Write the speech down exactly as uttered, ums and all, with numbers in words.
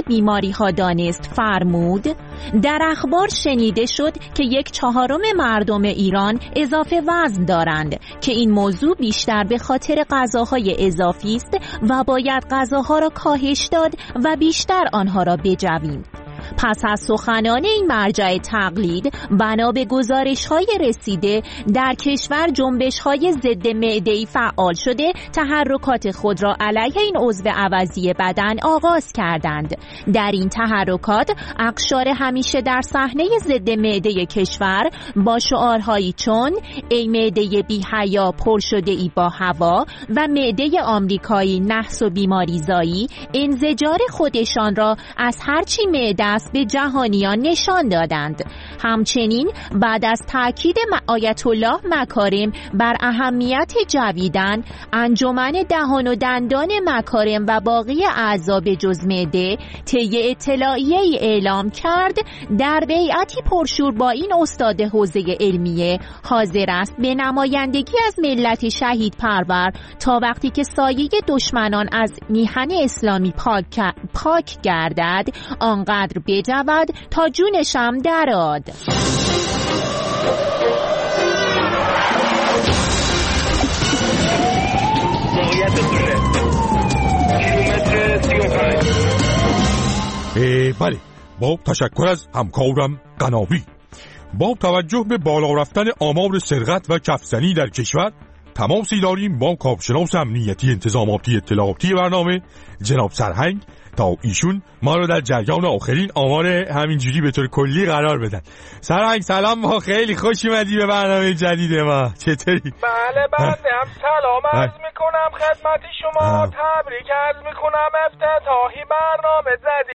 بیماری ها دانست فرمود: در اخبار شنیده شد که یک چهارم مردم ایران اضافه وزن دارند که این موضوع بیشتر به خاطر غذاهای اضافی است و باید غذاها را کاهش داد و بیشتر آنها را بجویم. پس از سخنان این مرجع تقلید، بنا به گزارش‌های رسیده، در کشور جنبش‌های ضد معده‌ای فعال شده تحرکات خود را علیه این عضو عوضی بدن آغاز کردند. در این تحرکات اقشار همیشه در صحنه ضد معده کشور با شعارهایی چون ای معده بی حیا پر شده ای با هوا و معده آمریکایی نحس و بیماریزایی انزجار خودشان را از هرچی معده است به جهانیان نشان دادند. همچنین بعد از تاکید آیت الله مکارم بر اهمیت جویدن، انجمن دهان و دندان مکارم و باقی اعضا به جز معده طی اطلاعیه‌ای اعلام کرد در بیعتی پرشور با این استاد حوزه علمیه حاضر است به نمایندگی از ملت شهید پرور تا وقتی که سایه دشمنان از میهن اسلامی پاک, پاک گردد آنقدر بجود تا جونشم دراد. بله، با تشکر از همکارم قناوی. با توجه به بالا رفتن آمار سرقت و کفزنی در کشور تماسی داریم با کارشناس امنیتی انتظاماتی اطلاعاتی برنامه جناب سرهنگ تا ایشون ما رو در جریان آخرین آمار همینجوری به طور کلی قرار بدن. سرهنگ سلام، ما خیلی خوش اومدی به برنامه جدید ما. چطوری؟ بله بنده هم سلام عرض میکنم خدمت شما، تبریک عرض میکنم افتتاحی برنامه جدید.